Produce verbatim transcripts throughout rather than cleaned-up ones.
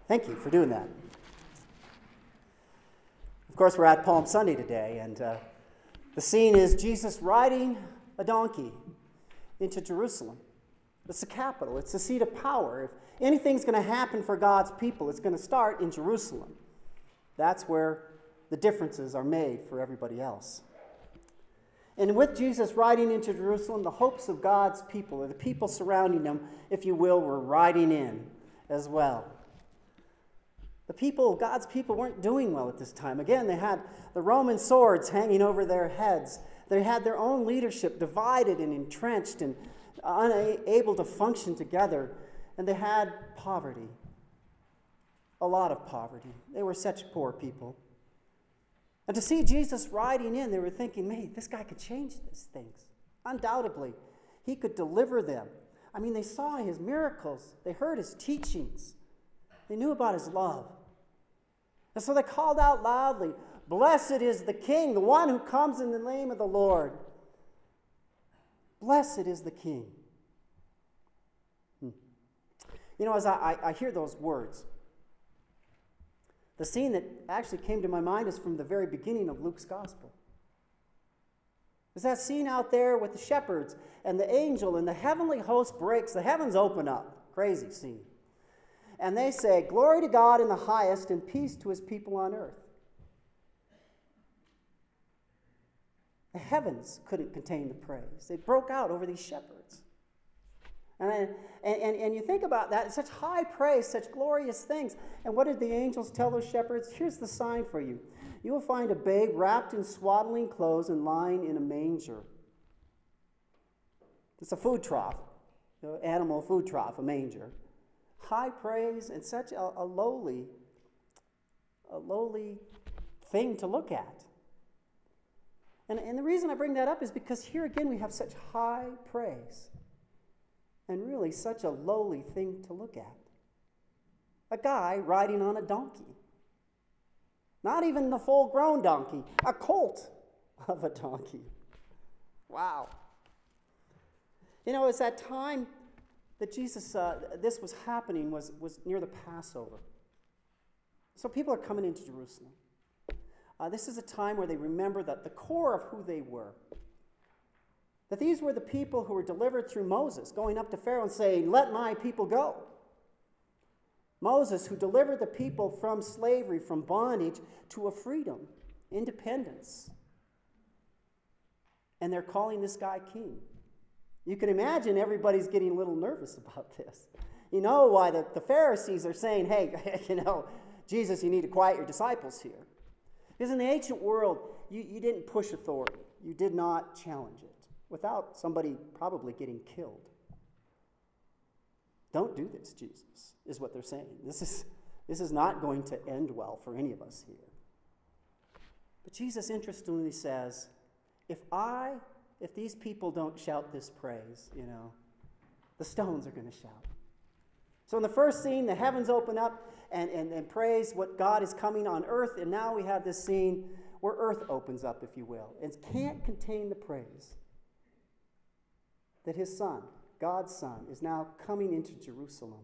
Thank you for doing that. Of course, we're at Palm Sunday today, and uh, the scene is Jesus riding a donkey into Jerusalem. It's the capital. It's the seat of power. If anything's going to happen for God's people, it's going to start in Jerusalem. That's where the differences are made for everybody else. And with Jesus riding into Jerusalem, the hopes of God's people, or the people surrounding him, if you will, were riding in as well. The people, God's people, weren't doing well at this time. Again, they had the Roman swords hanging over their heads. They had their own leadership divided and entrenched and unable to function together. And they had poverty. A lot of poverty. They were such poor people. And to see Jesus riding in, they were thinking, man, this guy could change these things. Undoubtedly, he could deliver them. I mean, they saw his miracles. They heard his teachings. They knew about his love. And so they called out loudly, "Blessed is the King, the one who comes in the name of the Lord. Blessed is the King." Hmm. You know, as I, I hear those words, the scene that actually came to my mind is from the very beginning of Luke's gospel. There's that scene out there with the shepherds and the angel and the heavenly host breaks. The heavens open up. Crazy scene. And they say, "Glory to God in the highest and peace to his people on earth." The heavens couldn't contain the praise. They broke out over these shepherds. And, and, and you think about that, such high praise, such glorious things. And what did the angels tell those shepherds? Here's the sign for you. You will find a babe wrapped in swaddling clothes and lying in a manger. It's a food trough, an animal food trough, a manger. High praise and such a, a lowly, a lowly thing to look at. And, and the reason I bring that up is because here again we have such high praise and really such a lowly thing to look at. A guy riding on a donkey. Not even the full-grown donkey, a colt of a donkey. Wow. You know, it's that time that Jesus, uh, this was happening was, was near the Passover. So people are coming into Jerusalem. Uh, this is a time where they remember that the core of who they were. That these were the people who were delivered through Moses, going up to Pharaoh and saying, "Let my people go." Moses, who delivered the people from slavery, from bondage, to a freedom, independence. And they're calling this guy king. You can imagine everybody's getting a little nervous about this. You know why the, the Pharisees are saying, "Hey, you know, Jesus, you need to quiet your disciples here." Because in the ancient world, you, you didn't push authority. You did not challenge it without somebody probably getting killed. Don't do this, Jesus, is what they're saying. This is, this is not going to end well for any of us here. But Jesus interestingly says, if I... If these people don't shout this praise, you know, the stones are going to shout. So in the first scene, the heavens open up and, and, and praise what God is coming on earth. And now we have this scene where earth opens up, if you will. And can't contain the praise that his son, God's son, is now coming into Jerusalem.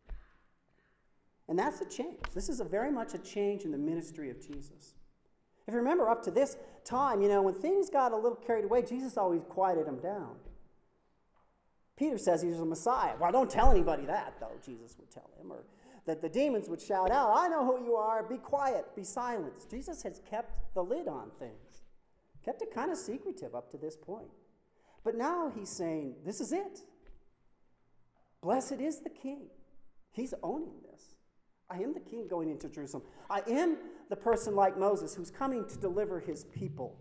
And that's a change. This is a very much a change in the ministry of Jesus. If you remember, up to this time, you know, when things got a little carried away, Jesus always quieted them down. Peter says he was a Messiah. Well, don't tell anybody that, though, Jesus would tell him. Or that the demons would shout out, "I know who you are, be quiet, be silent." Jesus has kept the lid on things. Kept it kind of secretive up to this point. But now he's saying, this is it. Blessed is the King. He's owning this. I am the king going into Jerusalem. I am the person like Moses who's coming to deliver his people.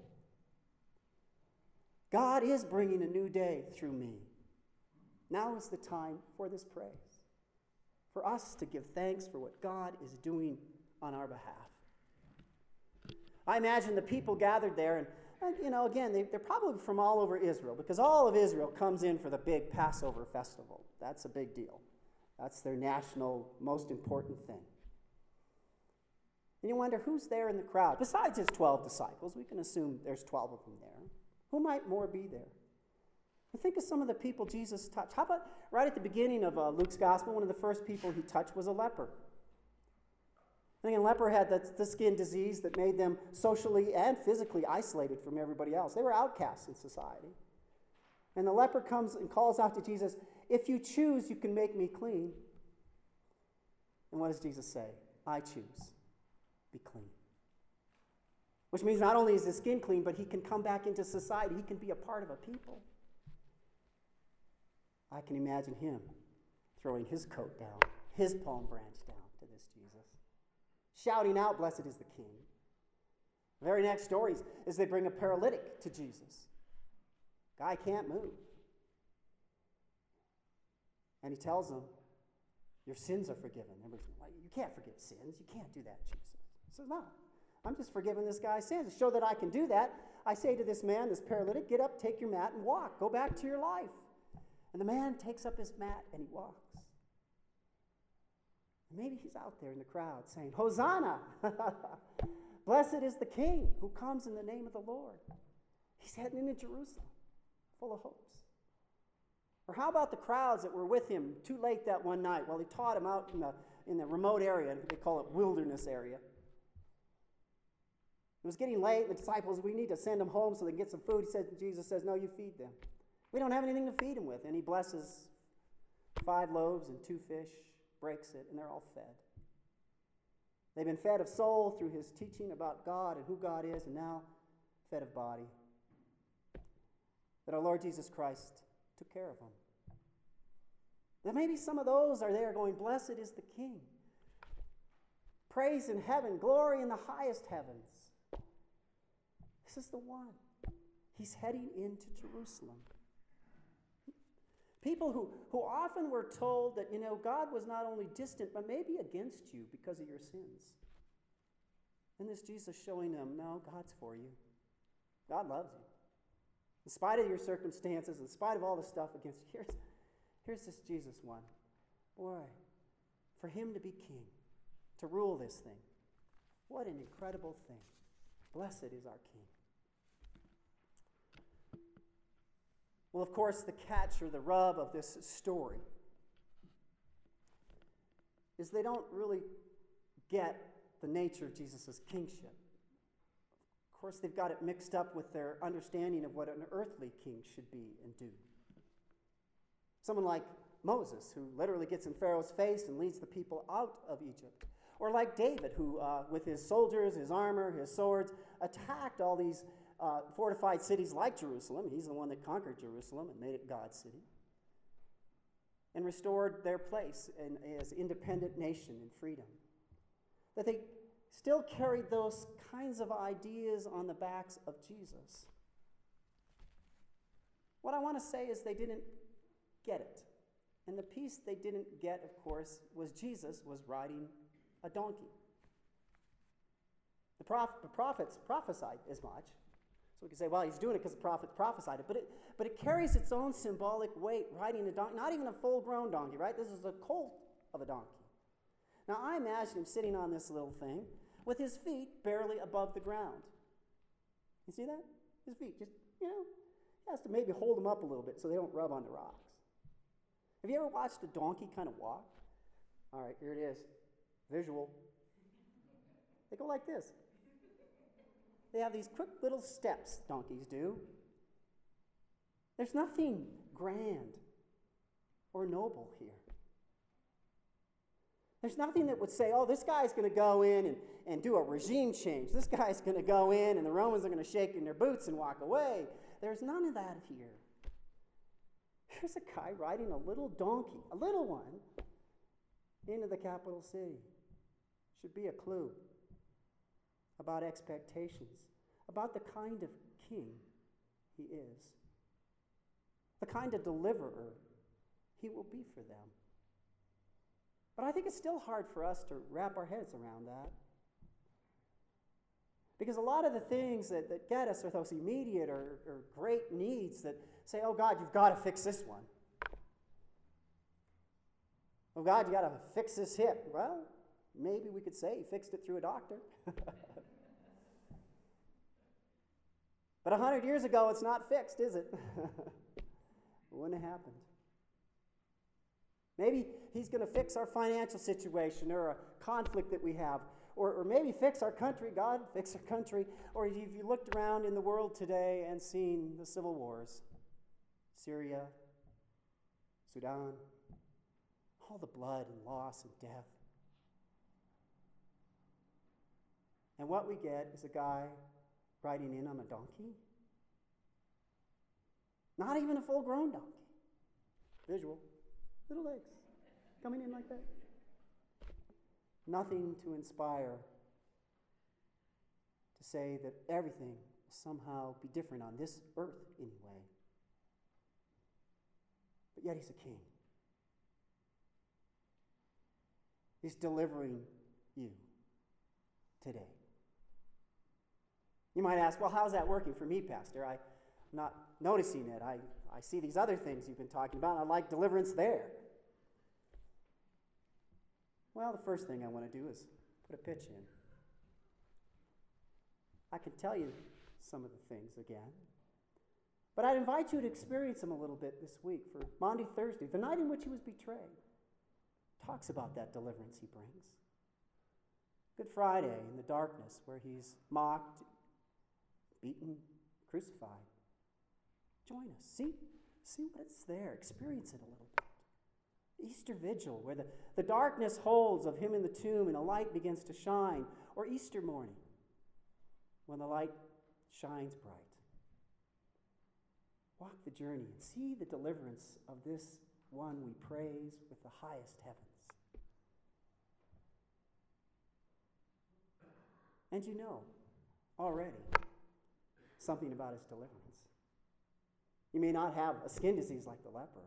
God is bringing a new day through me. Now is the time for this praise. For us to give thanks for what God is doing on our behalf. I imagine the people gathered there, and, and you know, again, they, they're probably from all over Israel, because all of Israel comes in for the big Passover festival. That's a big deal. That's their national, most important thing. And you wonder, who's there in the crowd? Besides his twelve disciples, we can assume there's twelve of them there. Who might more be there? And think of some of the people Jesus touched. How about right at the beginning of uh, Luke's gospel, one of the first people he touched was a leper. And again, leper had the, the skin disease that made them socially and physically isolated from everybody else. They were outcasts in society. And the leper comes and calls out to Jesus, "If you choose, you can make me clean." And what does Jesus say? "I choose. Be clean." Which means not only is his skin clean, but he can come back into society. He can be a part of a people. I can imagine him throwing his coat down, his palm branch down to this Jesus, shouting out, "Blessed is the King." The very next story is they bring a paralytic to Jesus. Guy can't move. And he tells them, "Your sins are forgiven." Everybody's like, "You can't forgive sins. You can't do that, Jesus." He says, "No, I'm just forgiving this guy's sins. To show that I can do that, I say to this man, this paralytic, get up, take your mat, and walk. Go back to your life." And the man takes up his mat and he walks. And maybe he's out there in the crowd saying, "Hosanna! Blessed is the King who comes in the name of the Lord." He's heading into Jerusalem, full of hopes. Or how about the crowds that were with him too late that one night while he taught him out in the, in the remote area? They call it wilderness area. It was getting late, and the disciples, "We need to send them home so they can get some food." He said, Jesus says, "No, you feed them." We don't have anything to feed them with. And he blesses five loaves and two fish, breaks it, and they're all fed. They've been fed of soul through his teaching about God and who God is, and now fed of body. That our Lord Jesus Christ took care of them. That maybe some of those are there going, "Blessed is the King. Praise in heaven, glory in the highest heavens." This is the one. He's heading into Jerusalem. People who, who often were told that, you know, God was not only distant, but maybe against you because of your sins. And this Jesus showing them, no, God's for you. God loves you. In spite of your circumstances, in spite of all the stuff against you, here's, here's this Jesus one. Boy, for him to be king, to rule this thing, what an incredible thing. Blessed is our King. Well, of course, the catch or the rub of this story is they don't really get the nature of Jesus' kingship. Of course, they've got it mixed up with their understanding of what an earthly king should be and do. Someone like Moses, who literally gets in Pharaoh's face and leads the people out of Egypt. Or like David, who, uh, with his soldiers, his armor, his swords, attacked all these uh, fortified cities like Jerusalem. He's the one that conquered Jerusalem and made it God's city. And restored their place in, as independent nation in freedom. That they still carried those kinds of ideas on the backs of Jesus. What I want to say is they didn't get it. And the piece they didn't get, of course, was Jesus was riding a donkey. The, proph- the prophets prophesied as much. So we can say, well, he's doing it because the prophets prophesied it. But it, but it carries its own symbolic weight, riding a donkey. Not even a full-grown donkey, right? This is a colt of a donkey. Now, I imagine him sitting on this little thing with his feet barely above the ground. You see that? His feet just, you know, he has to maybe hold them up a little bit so they don't rub onto rocks. Have you ever watched a donkey kind of walk? All right, here it is. Visual. They go like this. They have these quick little steps, donkeys do. There's nothing grand or noble here. There's nothing that would say, oh, this guy's going to go in and, and do a regime change. This guy's going to go in and the Romans are going to shake in their boots and walk away. There's none of that here. Here's a guy riding a little donkey, a little one, into the capital city. Should be a clue about expectations, about the kind of king he is, the kind of deliverer he will be for them. But I think it's still hard for us to wrap our heads around that. Because a lot of the things that, that get us are those immediate or, or great needs that say, oh, God, you've got to fix this one. Oh, God, you got to fix this hip. Well, maybe we could say he fixed it through a doctor. But a hundred years ago, it's not fixed, is it? It wouldn't have happened. Maybe he's going to fix our financial situation or a conflict that we have, or, or maybe fix our country. God, fix our country. Or if you looked around in the world today and seen the civil wars, Syria, Sudan, all the blood and loss and death. And what we get is a guy riding in on a donkey. Not even a full-grown donkey. Visual. Little legs. Coming in like that. Nothing to inspire to say that everything will somehow be different on this earth anyway. But yet he's a king. He's delivering you today. You might ask, well, how's that working for me, Pastor? I'm not noticing it. I, I see these other things you've been talking about, and I like deliverance there. Well, the first thing I want to do is put a pitch in. I can tell you some of the things again, but I'd invite you to experience them a little bit this week for Maundy Thursday, the night in which he was betrayed. Talks about that deliverance he brings. Good Friday in the darkness where he's mocked, beaten, crucified. Join us. See, see what it's there. Experience it a little bit. Easter Vigil, where the, the darkness holds of him in the tomb and a light begins to shine. Or Easter morning, when the light shines bright. Walk the journey and see the deliverance of this one we praise with the highest heavens. And you know already something about his deliverance. You may not have a skin disease like the leper,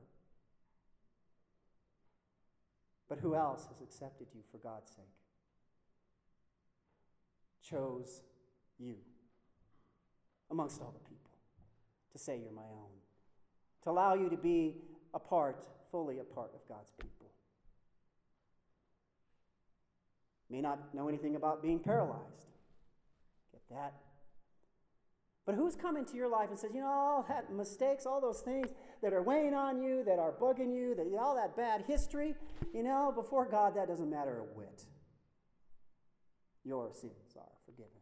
but who else has accepted you for God's sake? Chose you amongst all the people to say you're my own, to allow you to be a part, fully a part of God's people. May not know anything about being paralyzed. Get that? But who's come into your life and says, you know, all that mistakes, all those things that are weighing on you, that are bugging you, that all that bad history, you know, before God, that doesn't matter a whit. Your sins are forgiven.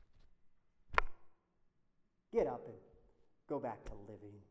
Get up and go back to living.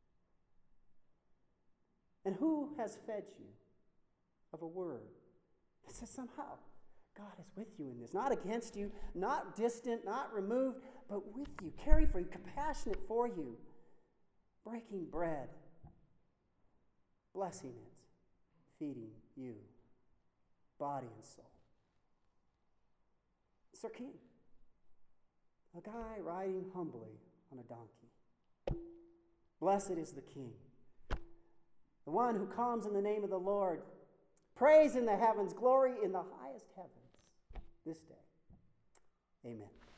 And who has fed you of a word that says somehow God is with you in this, not against you, not distant, not removed, but with you, caring for you, compassionate for you, breaking bread, blessing it, feeding you, body and soul. It's our King, a guy riding humbly on a donkey. Blessed is the King, the one who comes in the name of the Lord. Praise in the heavens, glory in the highest heavens this day. Amen.